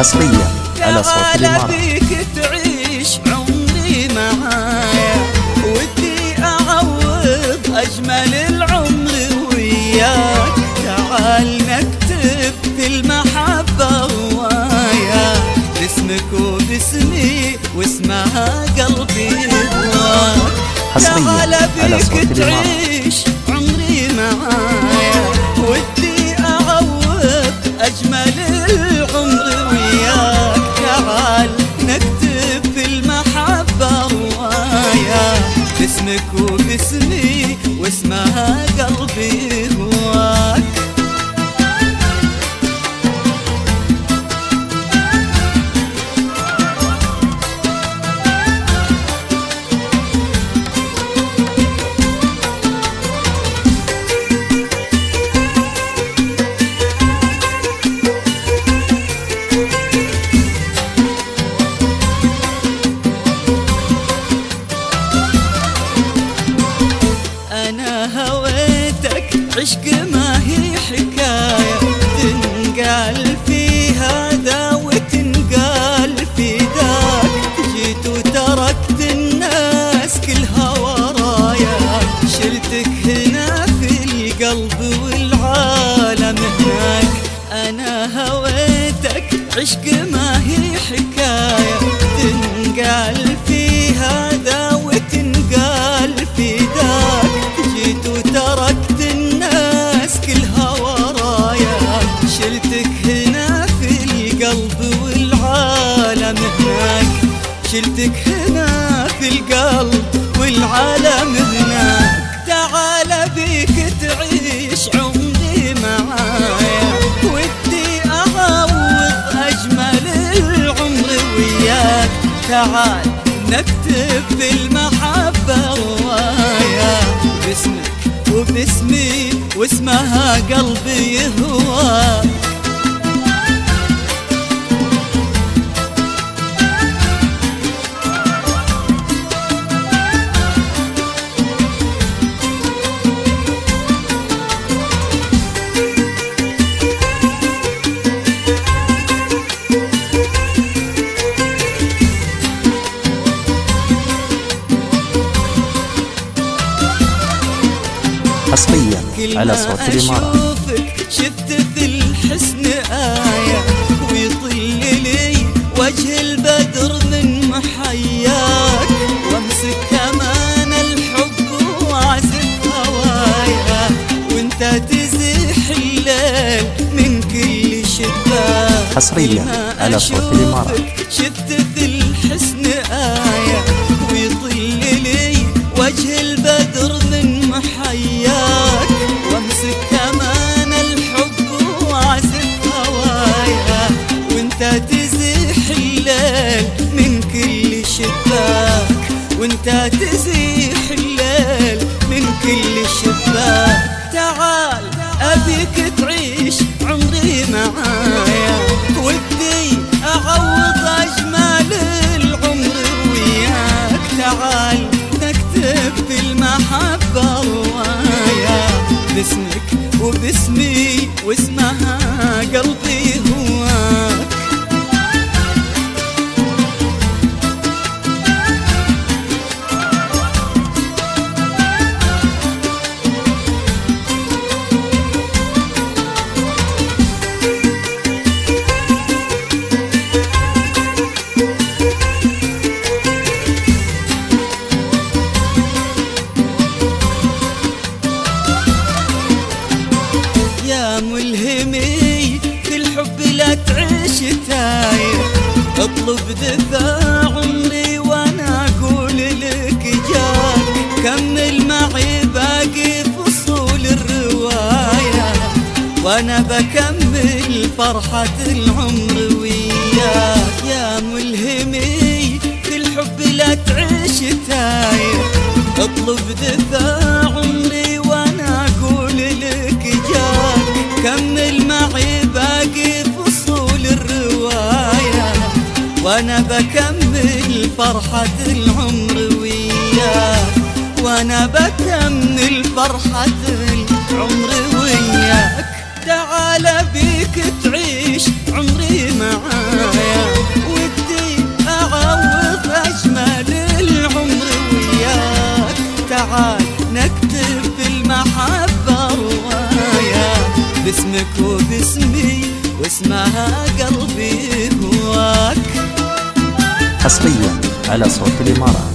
حصريا على صوت الإمارات. بيك تعيش عمري معايا، ودي أعوض أجمل العمر وياك. تعال نكتب في المحبة رواية، باسمك وباسمي واسمها قلبي هواك. حصريا على صوت الإمارات. تعيش عمري معايا، ودي أعوض أجمل العمر وياك. تعال نكتب في المحبة رواية، باسمك وباسمي واسمها قلبي هواك. عشق ما هي حكاية تنقال في هذا وتنقال في ذاك. جيت وتركت الناس كلها ورايا، شلتك هنا في القلب والعالم هناك. أنا هويتك عشق ما هي حكاية تنقال في هذا وتنقال في ذاك. جيت وتركت الناس كلها ورايا، شلتك هنا في القلب والعالم هناك. شلتك هنا في القلب والعالم هناك. تعال بيك تعيش عمري معايا، ودي أعوض أجمل العمر وياك. تعال نكتب في المحبة رواية، باسمك وباسمي واسمها قلبي هواك. حصريا على صوت الإمارات. شفت في الحسن آية، ويطل لي وجه البدر من محياك. وامسك كمان الحب واعزف هوايا، وانت تزيح الليل من كل شباك. حصريا على صوت الإمارات. شفت في الحسن آية، ويطل لي وجه البدر من محياك. وامسك كمان الحب واعزف هوايا، وانت تزيح الليل من كل شباك. وانت تزيح الليل من كل شباك. تعال ابيك تعيش عمري معايا، ودي اعوض اجمل العمر وياك. تعال نكتب في المحبة رواية، باسمك وباسمي واسمها قلبي هواك. ملهمي في الحب لا تعيش تايه، اطلب دفاع عمري وانا اقول لك جاك. كمل معي باقي فصول الرواية، وانا بكمل فرحة العمر وياك. يا ملهمي في الحب لا تعيش تايه، اطلب دفاع عمري وانا اقول لك جاك. كمل معي باقي فصول الرواية، وانا بكمل فرحة العمر وياك. وانا بكمل فرحة العمر وياك. تعال بيك تعيش عمري معاك، باسمك وباسمي واسمها قلبي هواك. حصريا على صوت الإمارات.